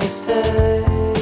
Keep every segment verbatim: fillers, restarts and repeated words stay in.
you stay?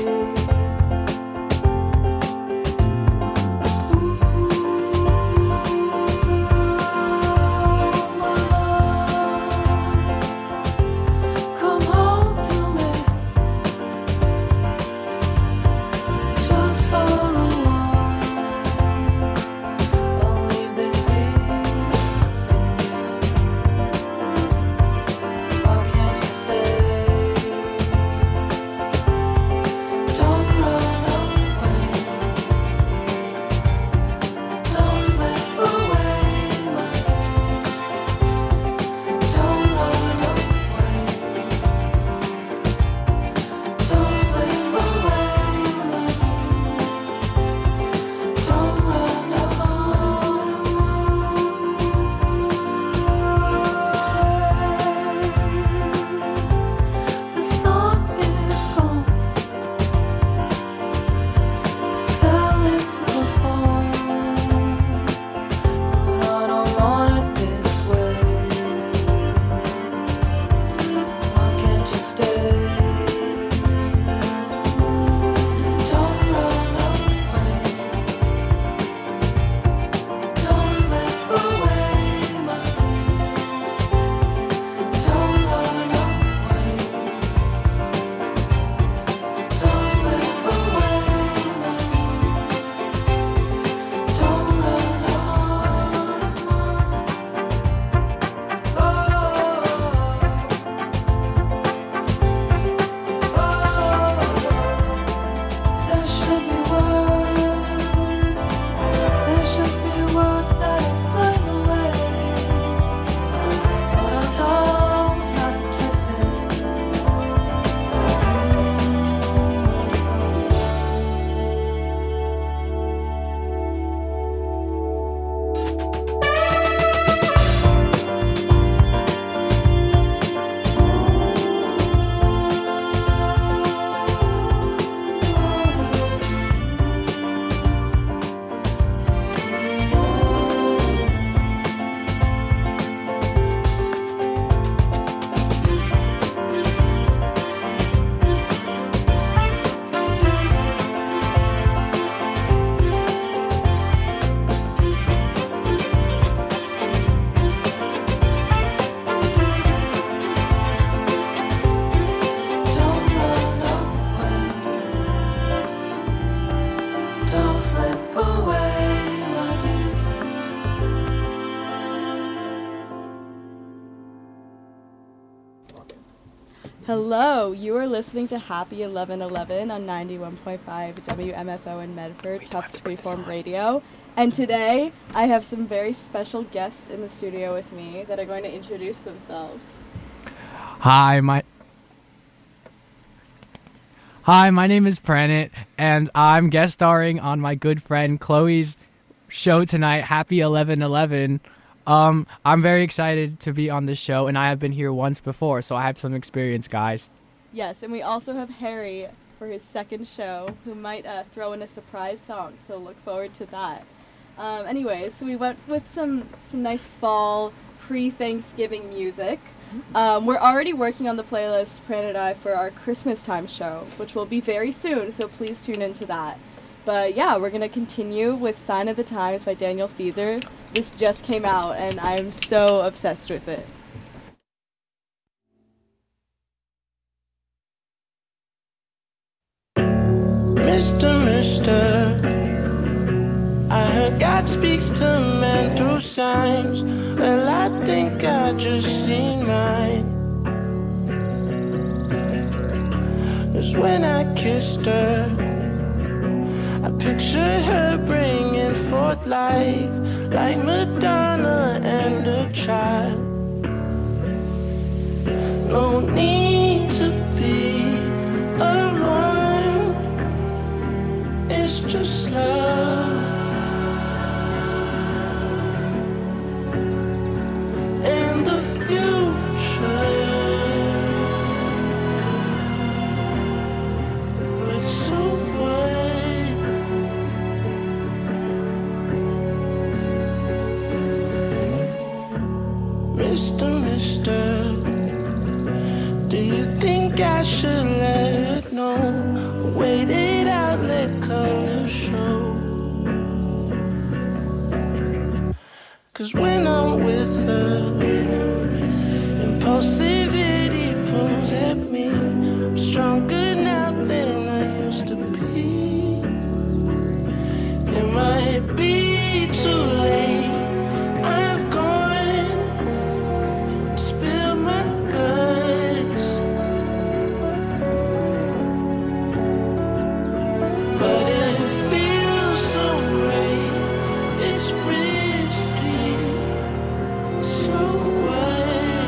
Hello, you are listening to Happy eleven eleven on ninety-one point five W M F O in Medford, Wait, Tufts Freeform Radio. And today, I have some very special guests in the studio with me that are going to introduce themselves. Hi, my Hi, my name is Pranit, and I'm guest starring on my good friend Chloe's show tonight, Happy eleven eleven. Um, I'm very excited to be on this show, and I have been here once before, so I have some experience, guys. Yes, and we also have Harry for his second show, who might uh, throw in a surprise song, so look forward to that. Um, anyways, so we went with some, some nice fall, pre-Thanksgiving music. Um, we're already working on the playlist, Pran and I, for our Christmas time show, which will be very soon, so please tune into that. But yeah, we're going to continue with Sign of the Times by Daniel Caesar. This just came out, and I'm so obsessed with it. Mister, Mister, I heard God speaks to men through signs. Well, I think I just seen mine. 'Cause when I kissed her, I pictured her bringing forth life, like Madonna and a child. No need to be alone, it's just love. And the future, but so bright. Mister, Mister, do you think I should let know. Waited out, let color show. Cause when I'm with her, impulsivity pulls at me. I'm stronger now than I used to be. It might be too late. I've gone, spilled my guts, but it feels so great. It's risky. So what?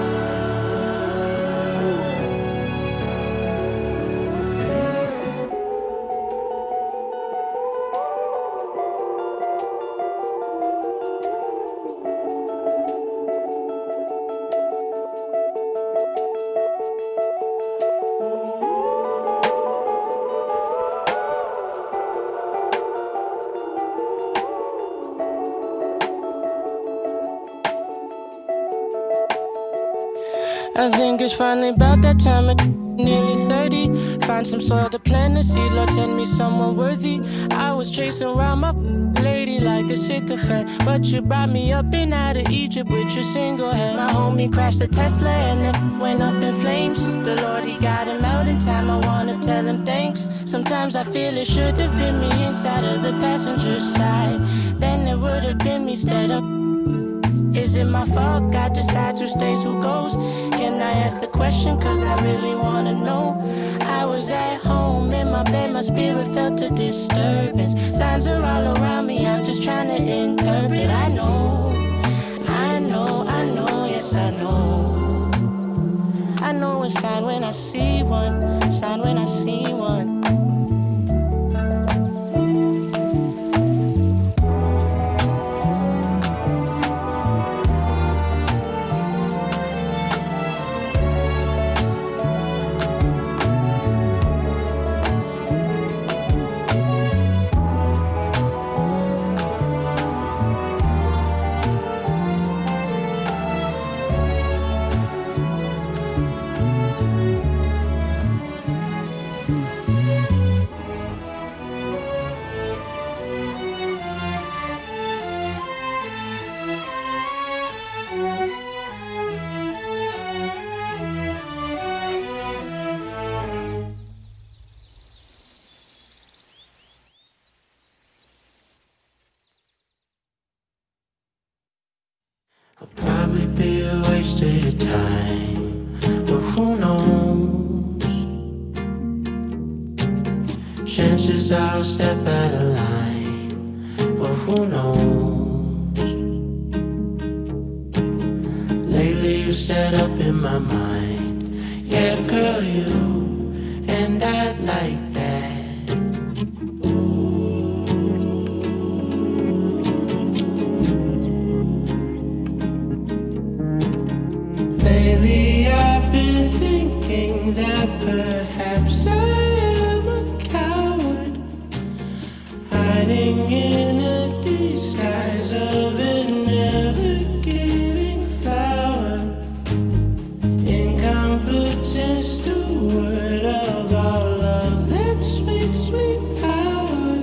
I think it's finally about that time at nearly thirty. Find some soil to plant the seed, Lord send me someone worthy. I was chasing around my lady like a sycophant, but you brought me up and out of Egypt with your single hand. My homie crashed a Tesla and it went up in flames. The Lord, he got him out in time, I wanna tell him thanks. Sometimes I feel it should have been me inside of the passenger side. Then it would have been me instead of. Is it my fault? God decides who stays, who goes. Can I ask the question? Cause I really wanna know. I was at home in my bed, my spirit felt a disturbance. Signs are all around me, I'm just trying to interpret. I know, I know, I know, yes I know. I know a sign when I see one, sign when I see one. I'll probably be a waste of your time, but who knows? Chances are I'll step out of line, but who knows? Lately you set up in my mind, yeah girl you, and I'd like that. Lately I've been thinking that perhaps I am a coward, hiding in a disguise of a never-giving flower, incompetent steward of all of that sweet, sweet power.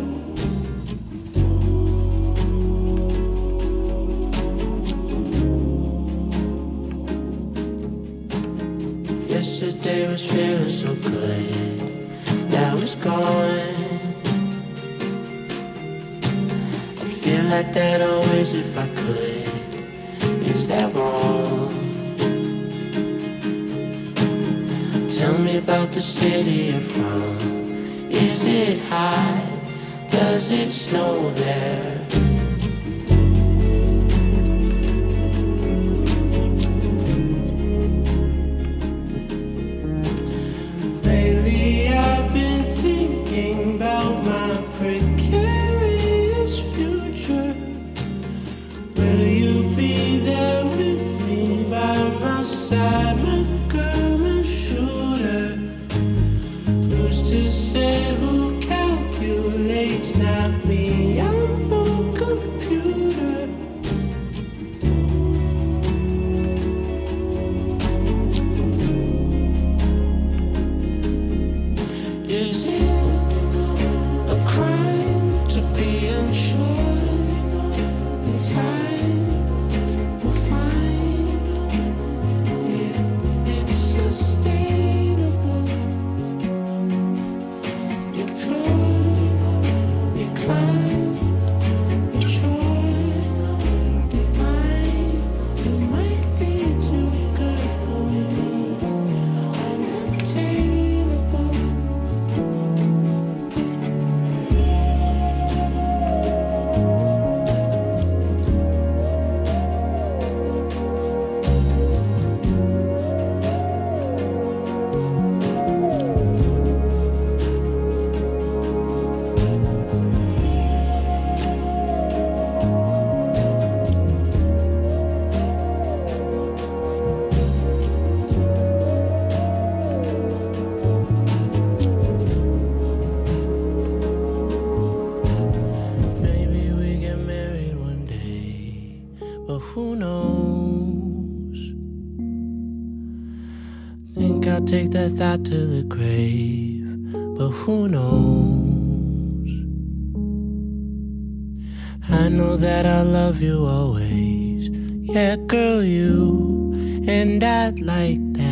Yesterday was feeling so good, now it's gone. I feel like that always if I could. Is that wrong? Tell me about the city you're from. Is it high? Does it snow there? To say who calculates, not me. I'm born Is it a crime to be unsure? In time we'll find if it's sustainable. You plug, you climb, you try, define. It might be too good for you, unattainable. Maybe we get married one day, but who knows? Think I'll take that thought to the grave, but who knows? I know that I'll love you always. Yeah, girl, you and I'd like that.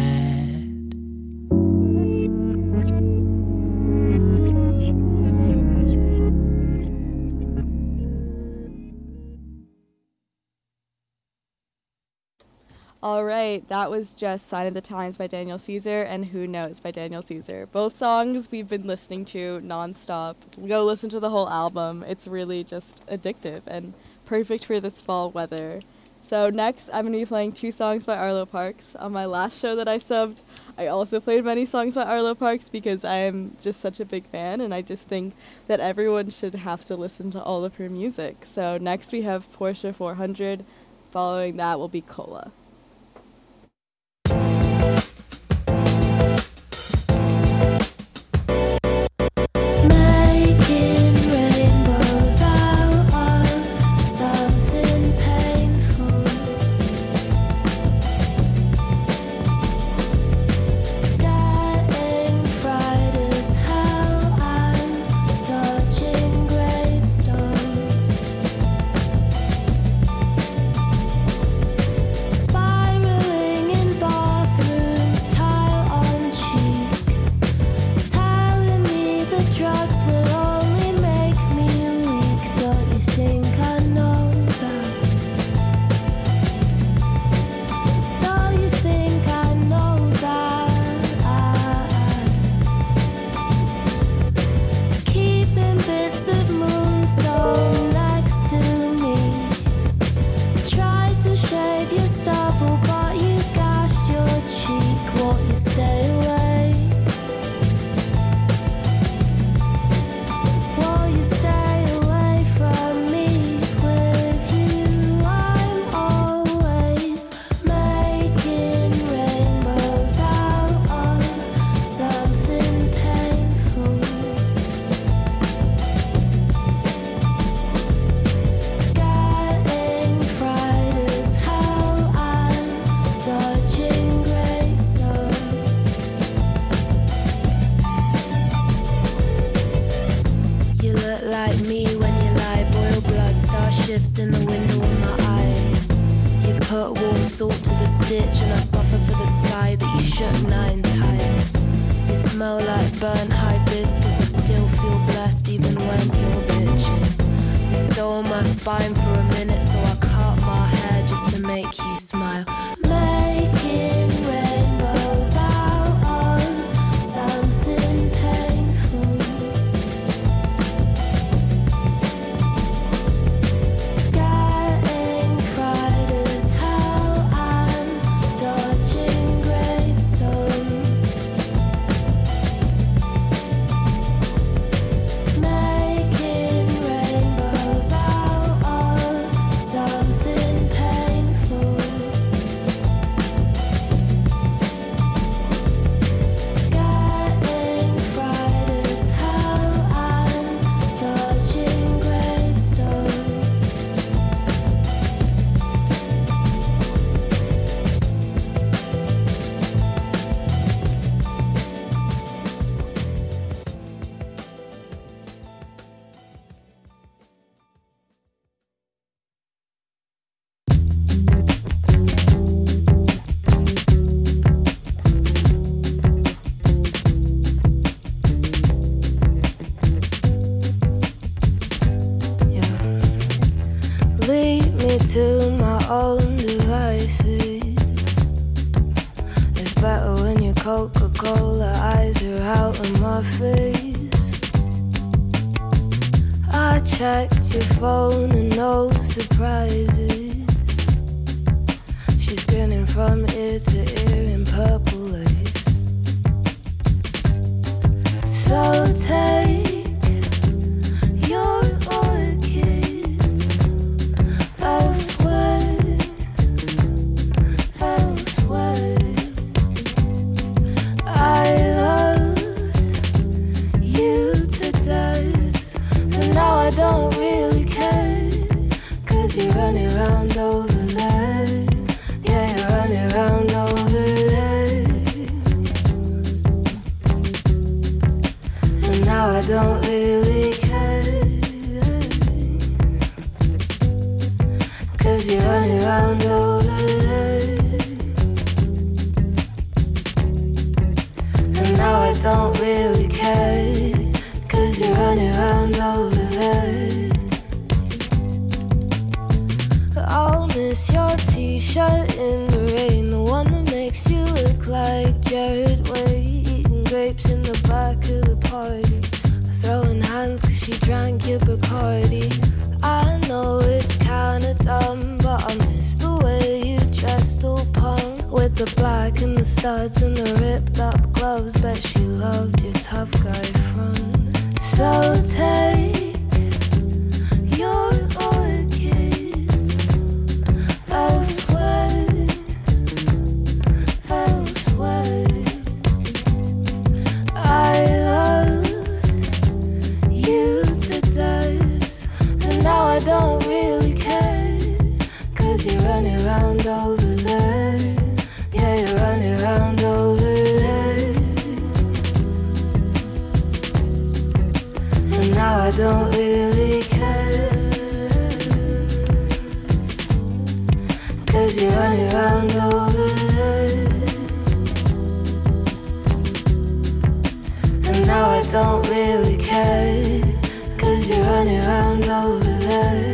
All right, that was just Sign of the Times by Daniel Caesar and Who Knows by Daniel Caesar. Both songs we've been listening to nonstop. Go listen to the whole album. It's really just addictive and perfect for this fall weather. So next, I'm going to be playing two songs by Arlo Parks. On my last show that I subbed, I also played many songs by Arlo Parks because I am just such a big fan, and I just think that everyone should have to listen to all of her music. So next we have Porsche four hundred. Following that will be Cola. Making rainbows out of eyes are out of my face. I checked your phone and no surprises. She's grinning from ear to ear in purple lace. So take your orchids elsewhere, elsewhere. I loved you to death, and now I don't really care, 'cause you're running around over there. Yeah, you're running around over there. And now I don't really care, 'cause you're running around over there. And now I don't really care, 'cause you're running around over there. I'll miss your t-shirt in the rain, the one that makes you look like Jared Way, eating grapes in the back of the party, throwing hands 'cause she drank your Bacardi. I know it's kinda dumb, but I miss the way you dressed all punk, with the black and the studs and the ripped up gloves. Bet she loved your tough guy front. So take your orchids elsewhere, elsewhere. I loved you to death, and now I don't really care, 'cause you're running around over there. Yeah, you're running around over there. And now I don't really care, 'cause you're running around over there. And now I don't really care, 'cause you're running around over there.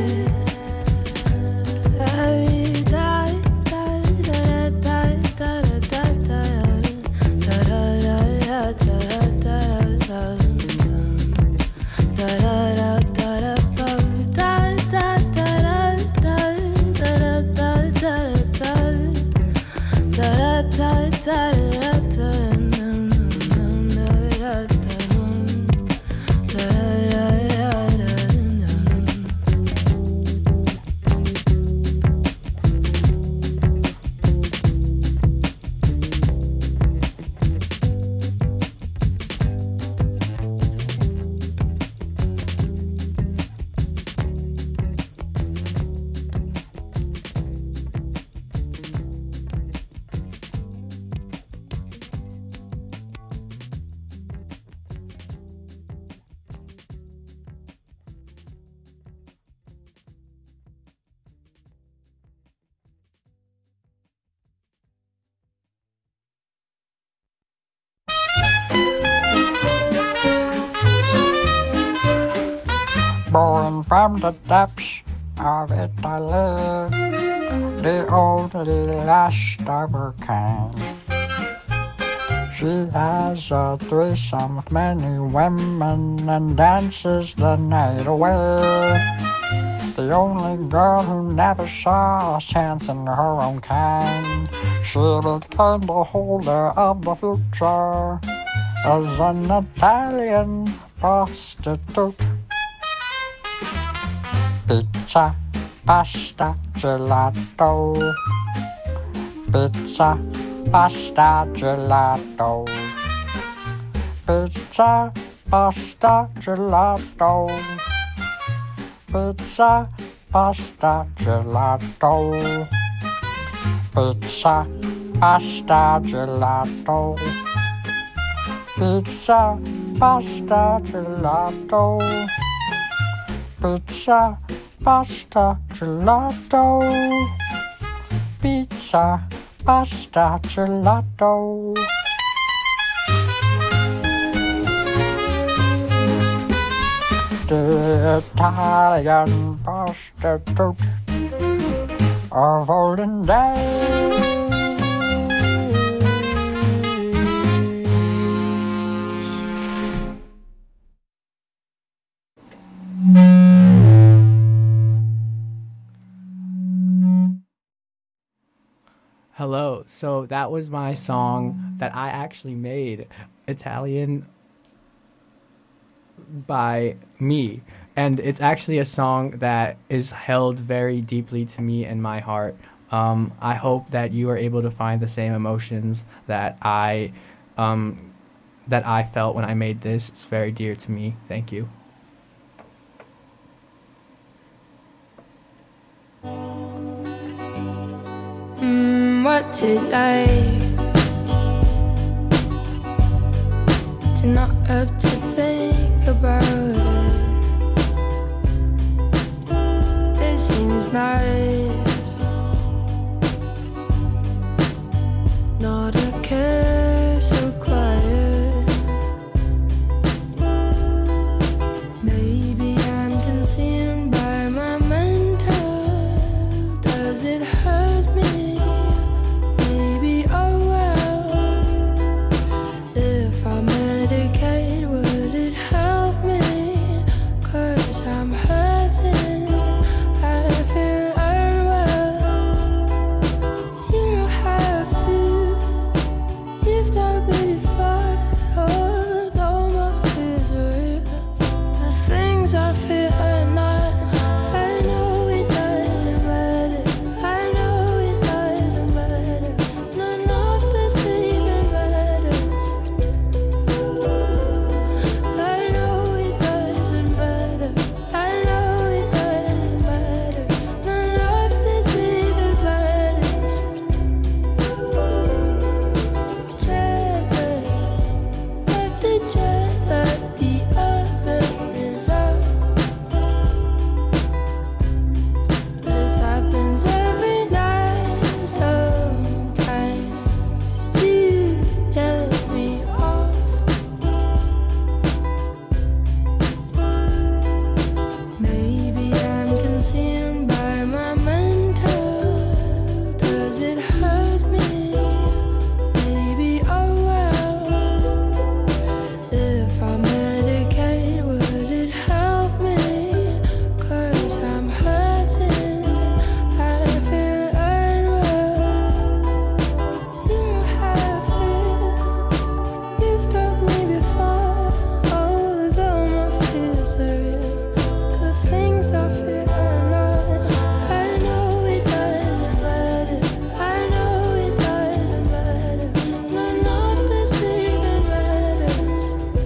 Born from the depths of it, I live, the only last of her kind. She has a threesome with many women and dances the night away. The only girl who never saw a chance in her own kind. She became the holder of the future as an Italian prostitute. Pizza, pasta, gelato. Pizza, pasta, gelato. Pizza, pasta, gelato. Pizza, pasta, gelato. Pizza, pasta, gelato. Pizza, pasta, gelato. Pizza, pasta, gelato. Pizza, pasta, gelato. The Italian prostitute of olden days. Hello. So that was my song that I actually made, Italian by me. And it's actually a song that is held very deeply to me in my heart. Um, I hope that you are able to find the same emotions that I, um, that I felt when I made this. It's very dear to me. Thank you. Mm, what's it like to not have to think about it? It seems nice, not a care, so quiet. Maybe I'm consumed by my mental. Does it hurt me? Maybe, oh well. If I medicate, would it help me? 'Cause I'm hurting, I feel unwell. You know how I feel. You've told me before, although my fears are real. The things I fear are not. I know it doesn't matter. I know it doesn't matter. None of this even matters. I know it doesn't matter. I know it doesn't matter. None of this even matters. Jet lag, after jet lag, the oven is out. This happens every night. Sometimes you tell me off. Maybe I'm consumed by my mental. Does it hurt me? Maybe, oh well. If I medicate, would it help me? 'Cause I'm hurting, I feel unwell. You know how I feel. You've told me before, although my fears are real. The things I fear are not. I know it doesn't matter. I know it doesn't matter. None of this even matters.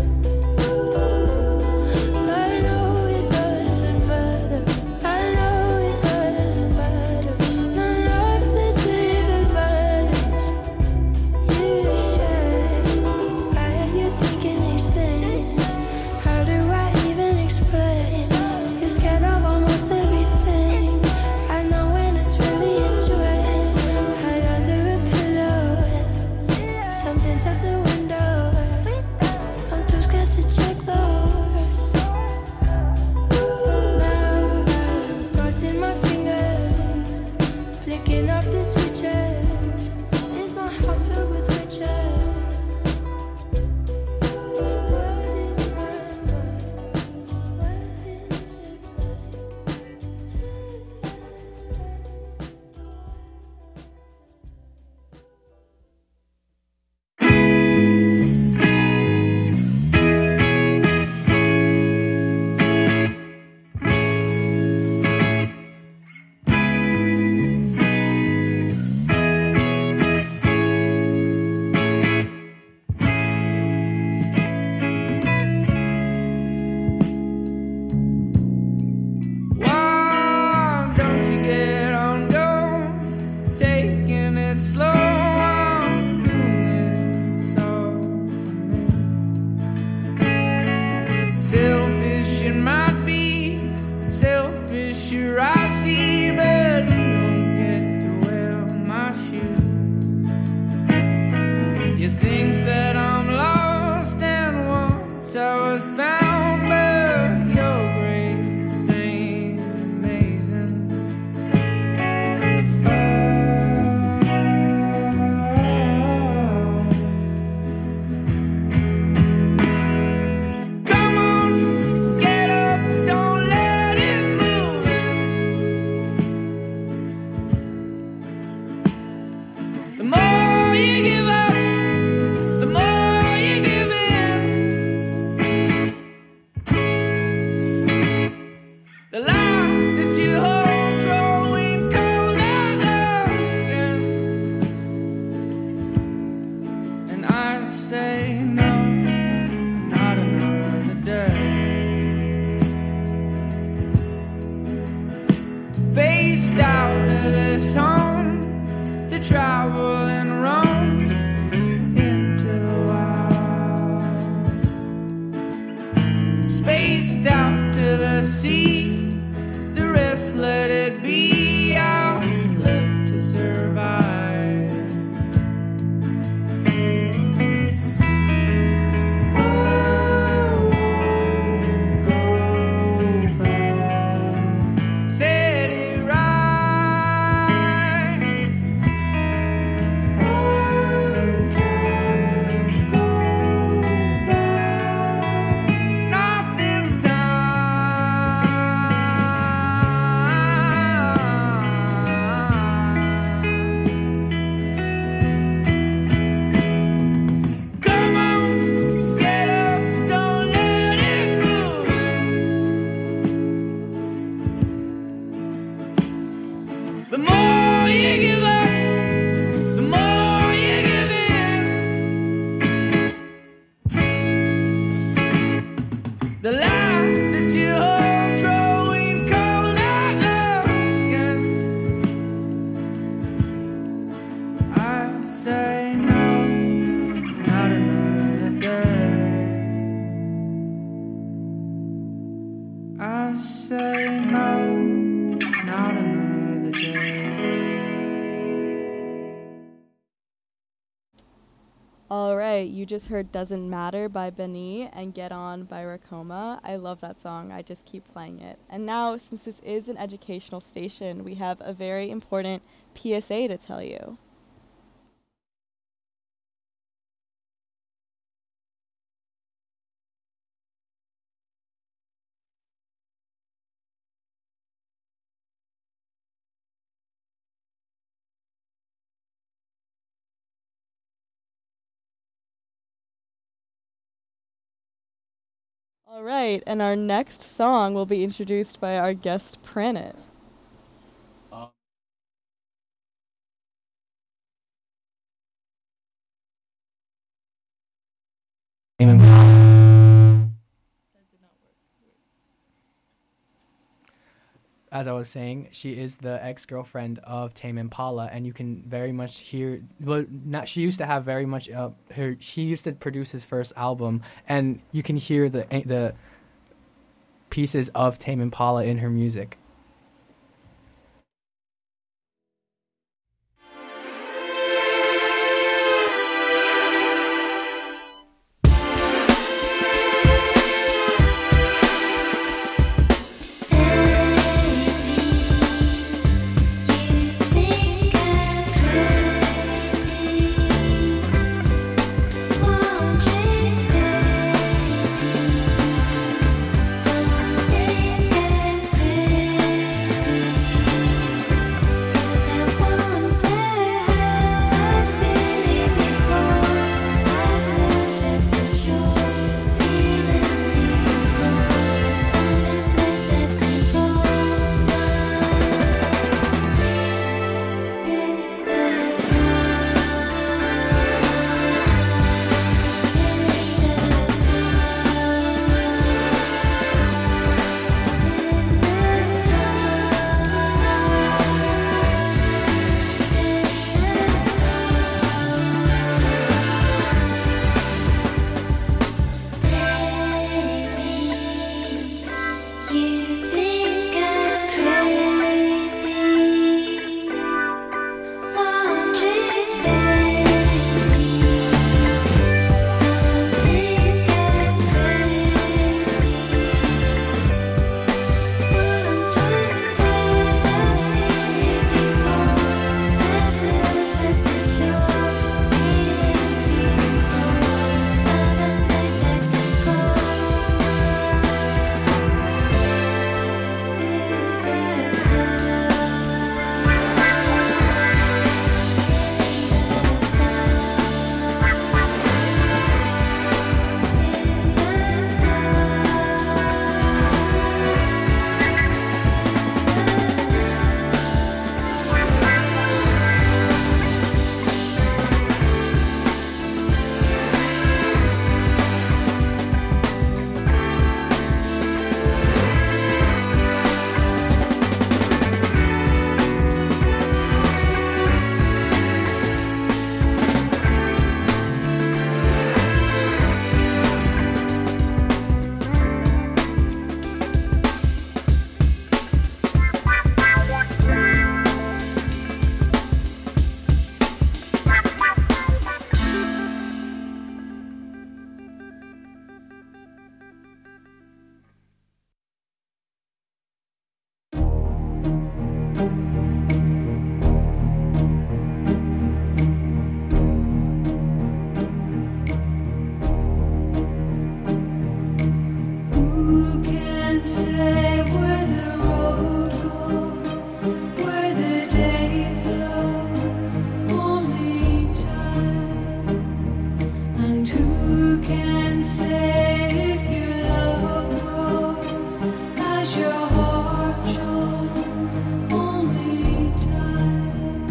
I know it doesn't matter. I know it doesn't matter. None of this even matters. You say, why are you thinking these things? How do I even explain? You're scared of almost everything. I know when it's really a drain. Hide under a pillow. Something's at the window. I'm too scared to check though. Now I'm crossing my fingers, flicking off the switches. Is my house filled with witches? What is my mind? What is it Why don't you get on going, taking it slow? I'm doing it all for me. Selfish it might be, selfish sure I see, but you don't get to wear my shoes. You think that I'm lost, and once I was found, but your grace ain't amazing. Come on, get up, don't let it move. this home to travel and roam into the wild. Spaced out to the sea, the rest let it be. I'll live to survive. Alright, you just heard Doesn't Matter by Benny and Get On by Rakoma. I love that song, I just keep playing it. And now, since this is an educational station, we have a very important P S A to tell you. All right, and our next song will be introduced by our guest, Pranit. Uh. As I was saying, she is the ex-girlfriend of Tame Impala, and you can very much hear. Well, not she used to have very much. Uh, her she used to produce his first album, and you can hear the the pieces of Tame Impala in her music. Think I'm crazy. say where the road goes, where the day flows, only time. And who can say if your love grows as your heart shows, only time.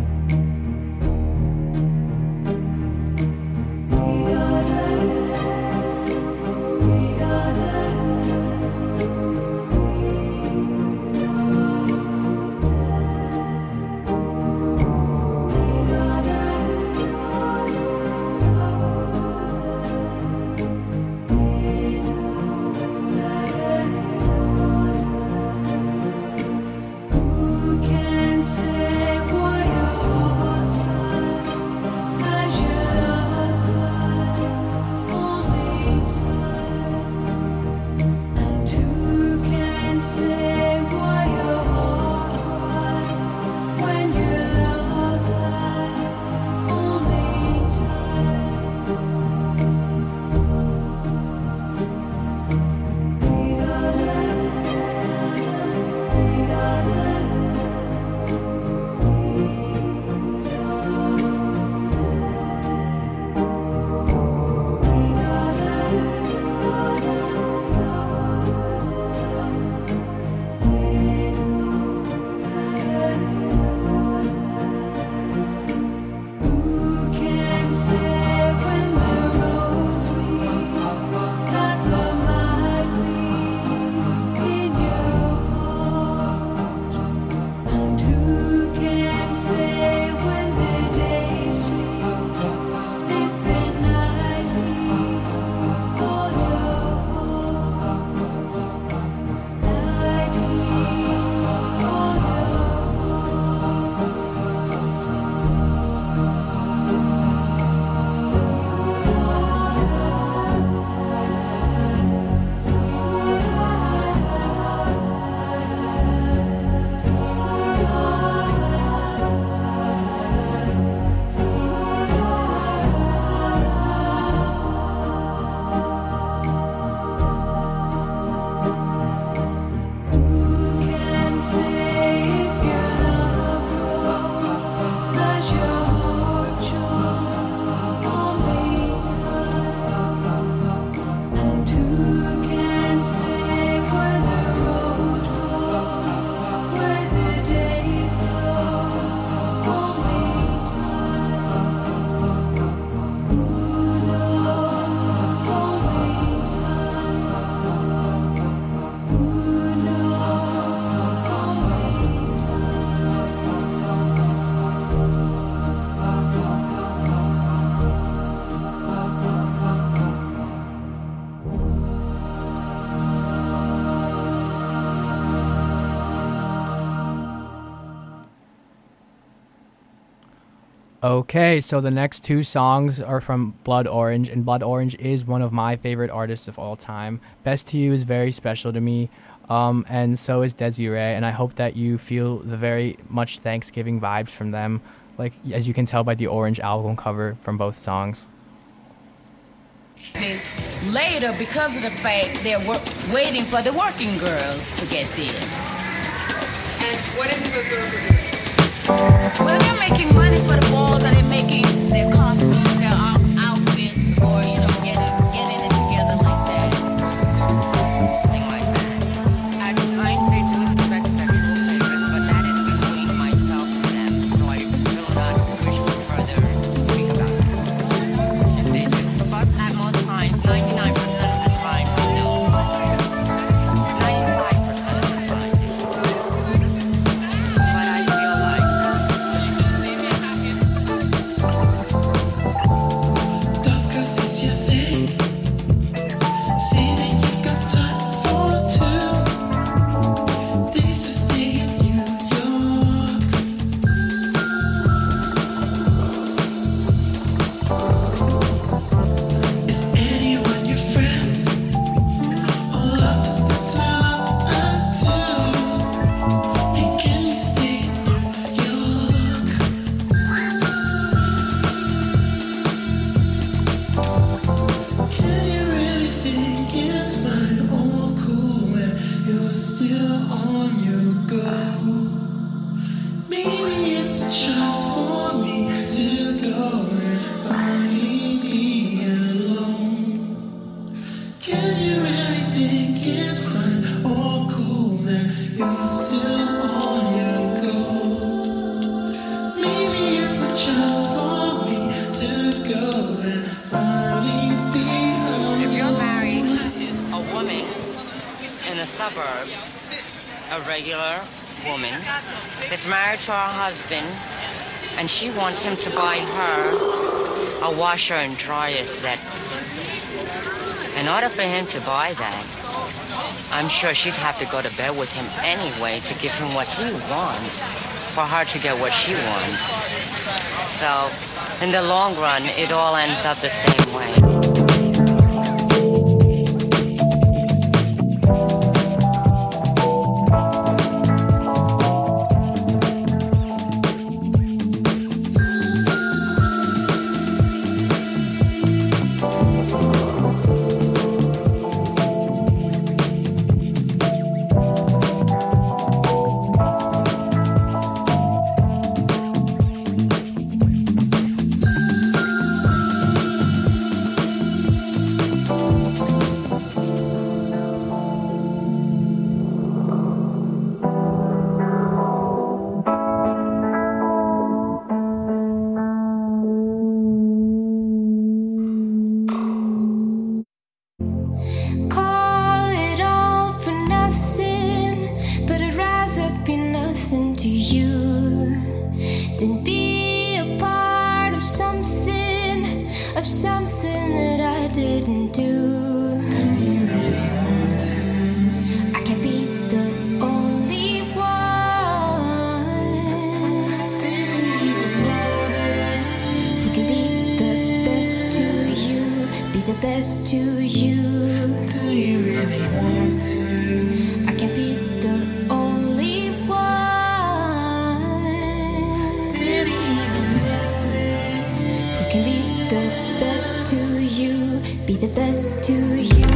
We-da-da, we-da-da. Who can say why your heart sighs as your love flies? Only time. And who can say why your heart cries when your love lies? Only time. We-da-da, we-da-da. Who can say when the roads meet that love might be in your heart? And who can say when the day sleeps if the night keeps all your heart? Night keeps all your Who can say if your love grows as your heart shows? Only time. And who can say where the road goes, where the day flows? Only time. Who knows? Only time. Who knows? Only Okay, so the next two songs are from Blood Orange, and Blood Orange is one of my favorite artists of all time. Best to You is very special to me, um, and so is Desiree, and I hope that you feel the very much Thanksgiving vibes from them, like as you can tell by the orange album cover from both songs. Later, because of the fact they're wor- waiting for the working girls to get there. And what is it those girls are doing? Well, they're making money for the balls, or they're making their costumes, their out- outfits, or, you know, getting, getting it together like that. Something like that. I, I ain't say to expect sexual favors, but that is between myself and them, so I will not wish to further speak about that. If they do. But at most times, ninety-nine percent of the time, I know. ninety-five percent of the time, they do. But I feel like the suburbs, a regular woman is married to her husband, and she wants him to buy her a washer and dryer set. In order for him to buy that, I'm sure she'd have to go to bed with him anyway to give him what he wants, for her to get what she wants. So, in the long run, it all ends up the same way. Call it all for nothing, but I'd rather be nothing to you than be a part of something, of something that I didn't do. I can't be the only one who can be the best to you, be the best to you. Do you really want to? I can't be the only one Did you even notice? who can be the best to you, be the best to you.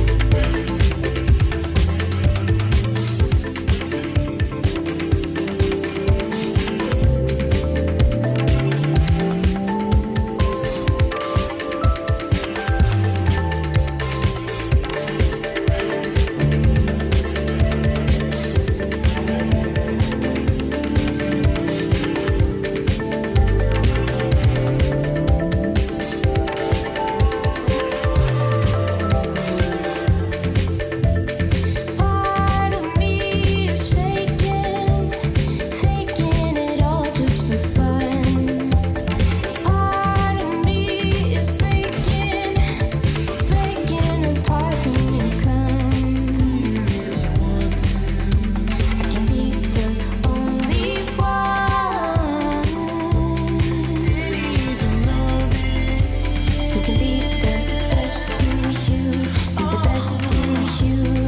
Part of me is faking, faking it all just for fun. Part of me is breaking, breaking apart when you come. I can be the only one who can be the best to you, be the best to you.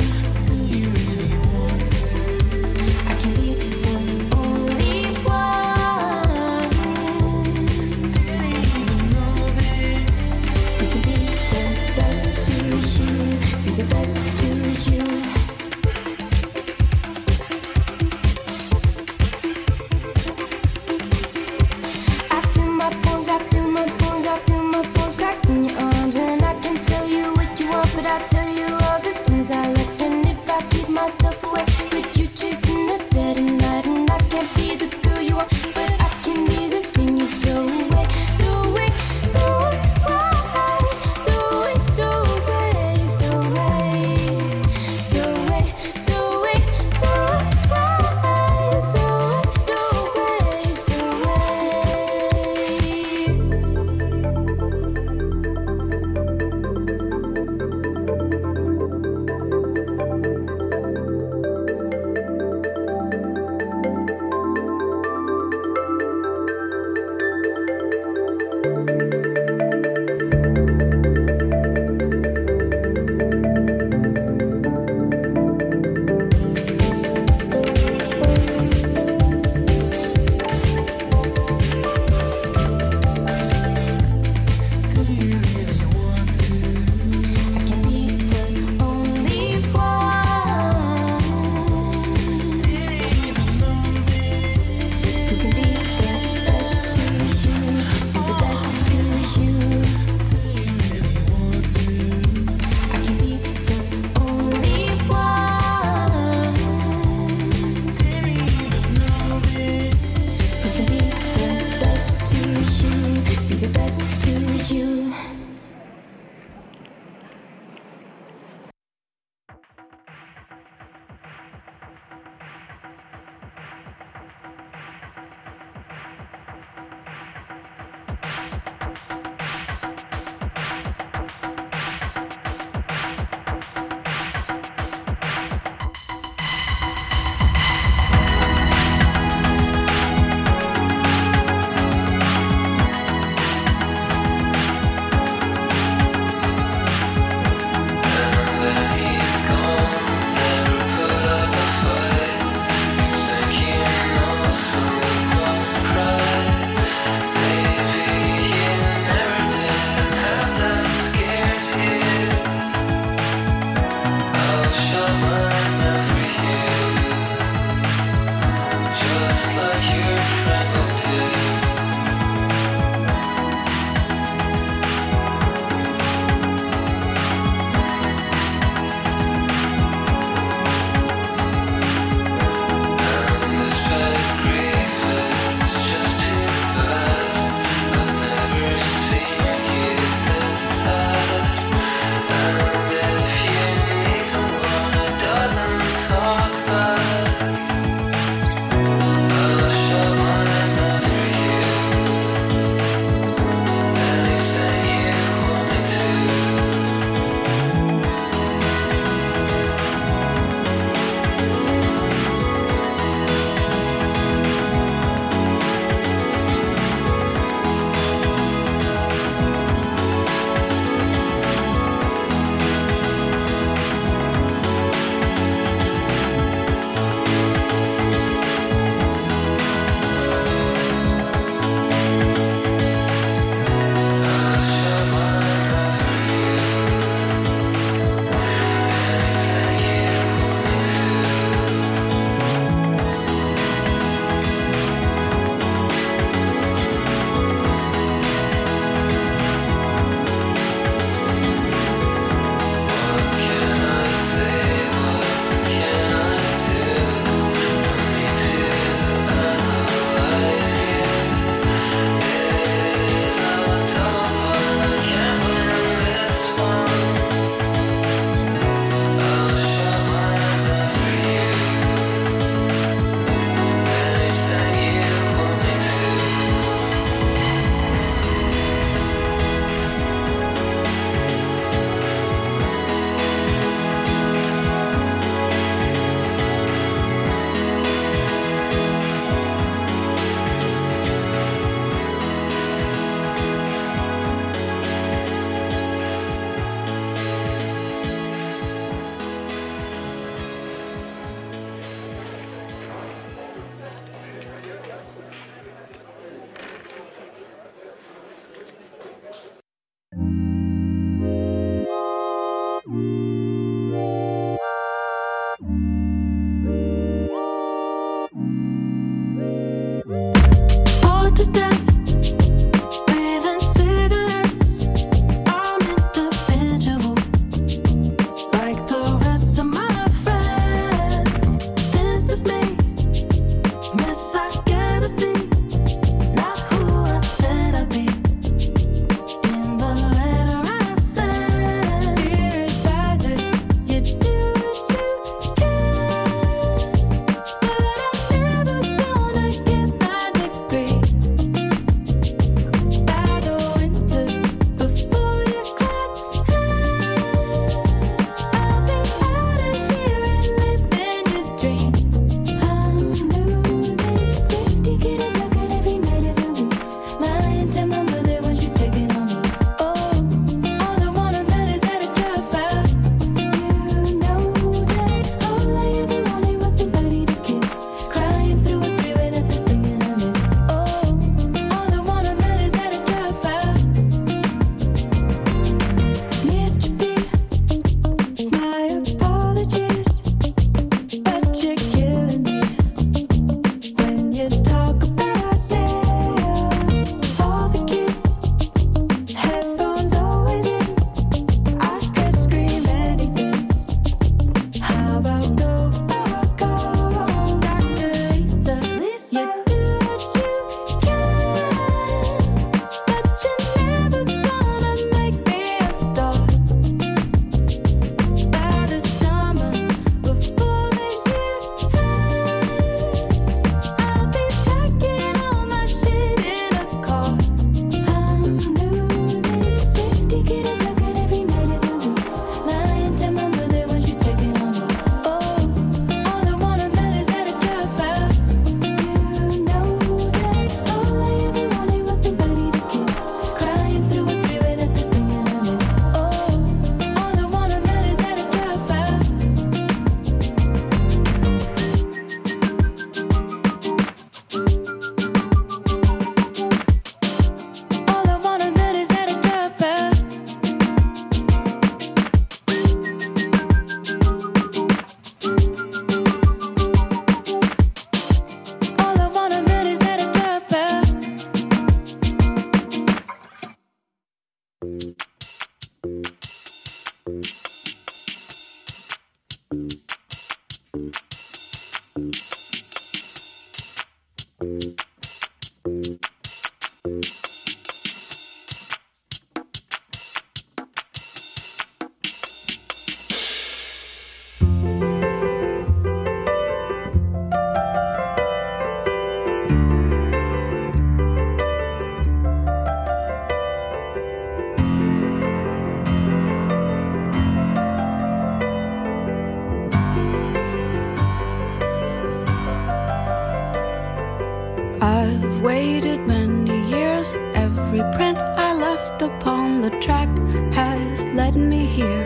I can be the only one who can be the best to you, be the best to you. I feel my bones, I feel my bones, I feel my bones crack in your arms. And I can tell you what you want, but I tell you all the things I like. And if I keep myself away, with you chasing the dead of night. And I can't be the girl you want, but I can be the thing you throw away. Throw away, throw away, throw away, throw away, throw away, throw away, throw away, throw away, throw away, throw away. Bored to death, breathing cigarettes. I'm individual, like the rest of my friends. This is me, Miss I gotta see, not who I said I'd be. In the letter I sent, dear advisor, you do what you can, but I'm never gonna get my degree. By the winter, before your class ends, I'll be out of here and living your dream. I'm losing fifty, getting back at every night of the week. Lying to my mother when she's checking on me. Oh, all I wanna let is that I drop out. You know that all I ever wanted was somebody to kiss. Crying through a three-way, that's a swing and a miss. Oh, all I wanna let is that I drop out. Mister B, my apologies, but you're killing me when you talk about sales. All the kids, headphones always in. I could scream anything. How about go for a go? Doctor Lisa, you do what you can, but you're never gonna make me a star. By the summer, before the year ends, I'll be packing all my shit in a car. I'm losing fifty, getting back at every night of the week. Lying to my mother when she's checking on me. Oh, all I wanna let is that I drop out. You know that all I ever wanted was somebody to kiss. Crying through a three-way, that's a swing and a miss. Oh, all I wanna let is that I drop out. All I wanna let is that I drop out. All I wanna let is that I drop out. I've waited many years. Every print I left upon the track has led me here.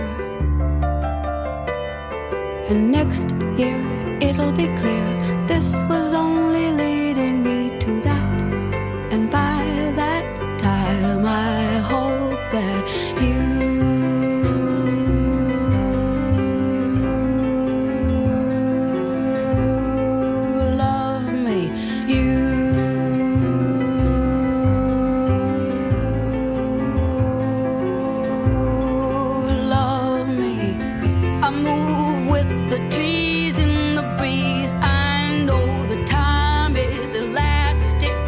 And next year it'll be clear this was only leading me to that. And by that time I hope that you love me. You love me. I move with the trees in the breeze. I know the time is elastic,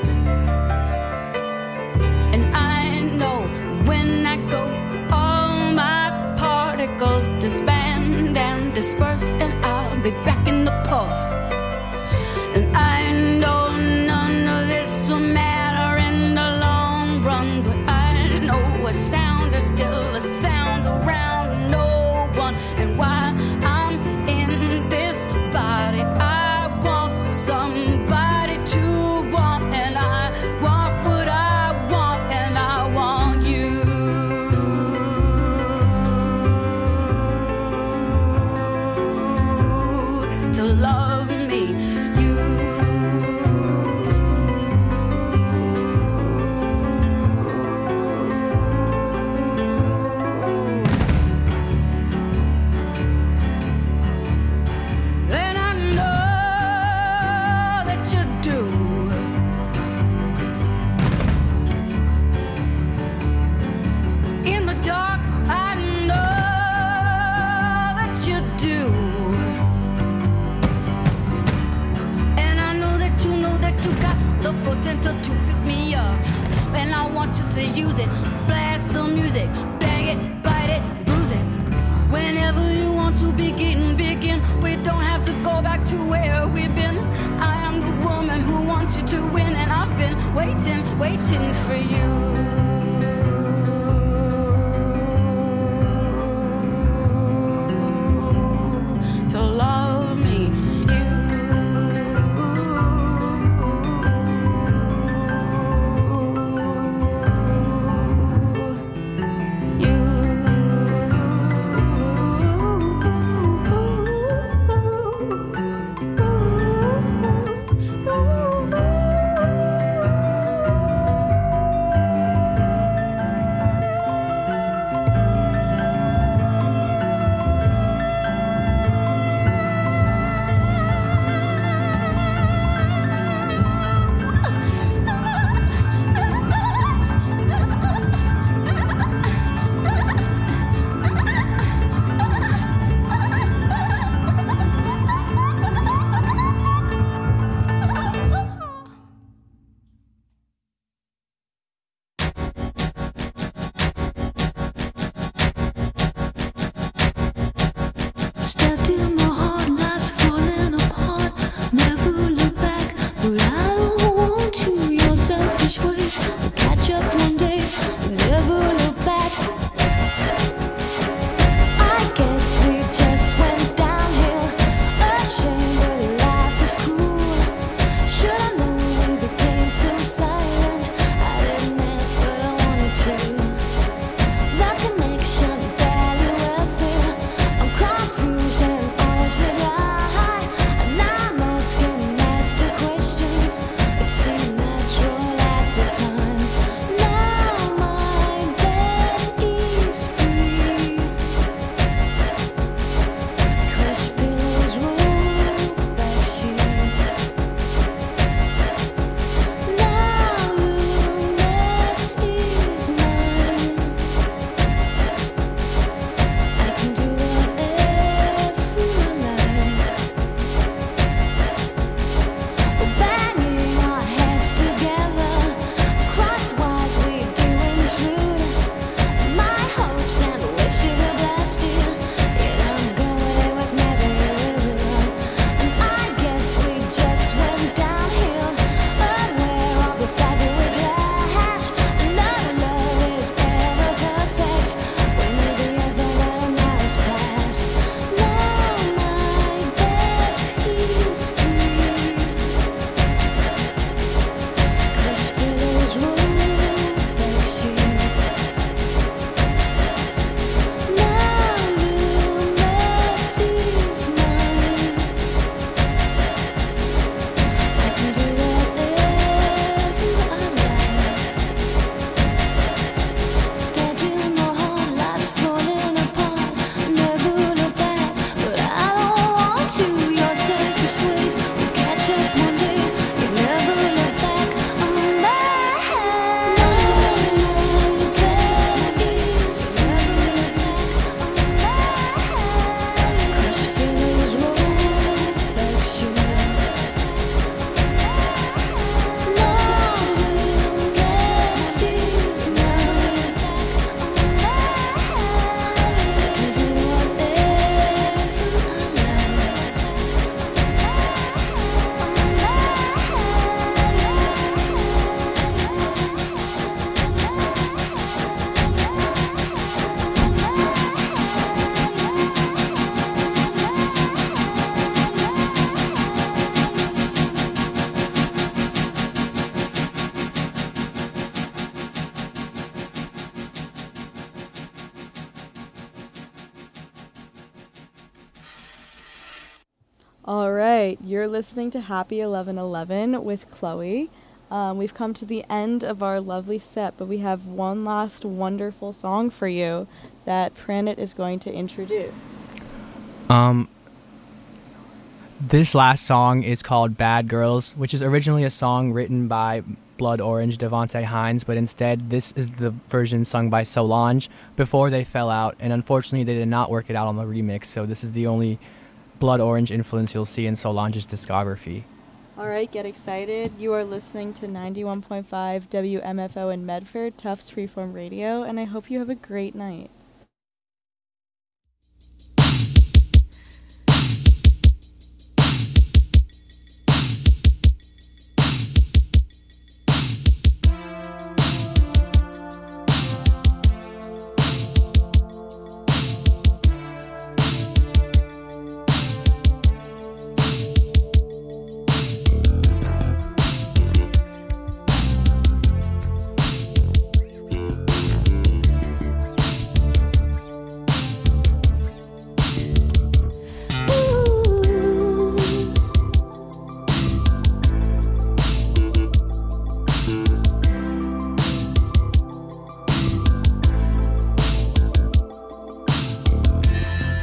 and I know when I go, all my particles disband and disperse, and I'll be back in the pulse. And I know none of this will matter in the long run, but I know a sound is still a sound around no one. And while I'm in this body, I want somebody to want, and I want what I want, and I want you to love me. You waiting, waiting for you. To love me, All right, you're listening to Happy eleven eleven with Chloe. Um, we've come to the end of our lovely set, but we have one last wonderful song for you that Pranit is going to introduce. Um, this last song is called Bad Girls, which is originally a song written by Blood Orange, Devonte Hines, but instead this is the version sung by Solange before they fell out, and unfortunately they did not work it out on the remix, so this is the only Blood Orange influence you'll see in Solange's discography. All right, get excited. You are listening to ninety-one point five W M F O in Medford, Tufts Freeform Radio, and I hope you have a great night.